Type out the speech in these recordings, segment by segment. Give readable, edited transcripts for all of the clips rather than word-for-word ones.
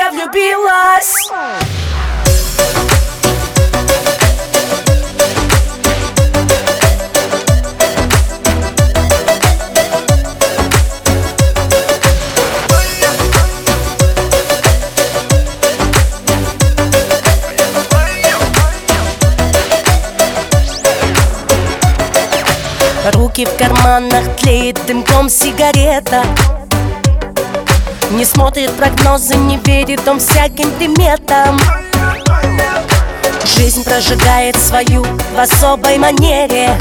я влюбилась. Руки в карманах, тлеет дымком сигарета. Не смотрит прогнозы, не верит он всяким приметам. Жизнь прожигает свою в особой манере,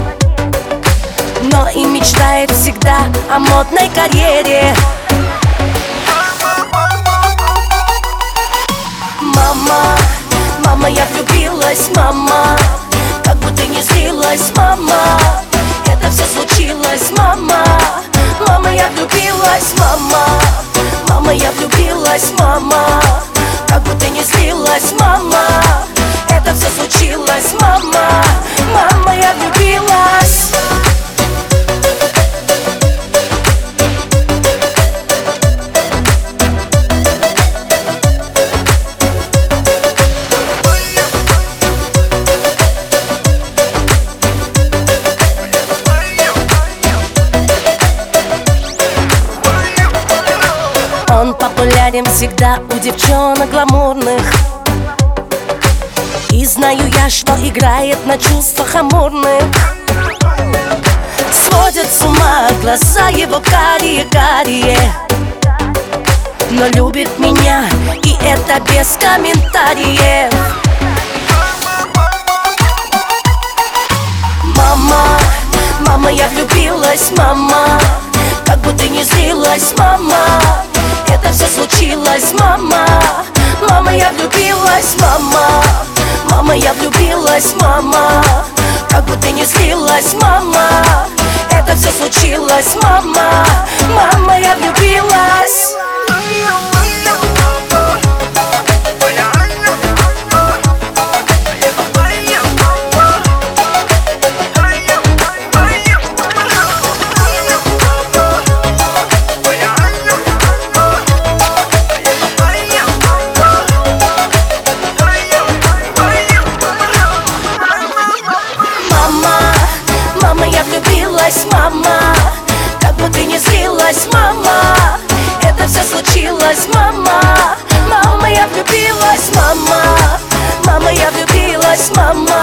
но и мечтает всегда о модной карьере. Мама, мама, я влюбилась, мама. Как бы ты ни злилась, мама, это все случилось, мама. Мама, я влюбилась, мама. Мама, я влюбилась, мама. Как бы ты ни злилась, мама, это все случилось, мама. Мама, я влюбилась. Он популярен всегда у девчонок гламурных, и знаю я, что играет на чувствах амурных. Сводят с ума глаза его карие-карие, но любит меня, и это без комментариев. Мама, мама, я влюбилась, мама. Как бы ты ни злилась, мама, это все случилось, мама. Мама, я влюбилась, мама. Мама, я влюбилась, мама. Как бы ты ни злилась, мама, это все случилось, мама. Мама, я влюбилась. Мама, я влюбилась, мама. Как бы ты ни злилась, мама, это все случилось, мама. Мама, я влюбилась, мама. Мама, я влюбилась, мама.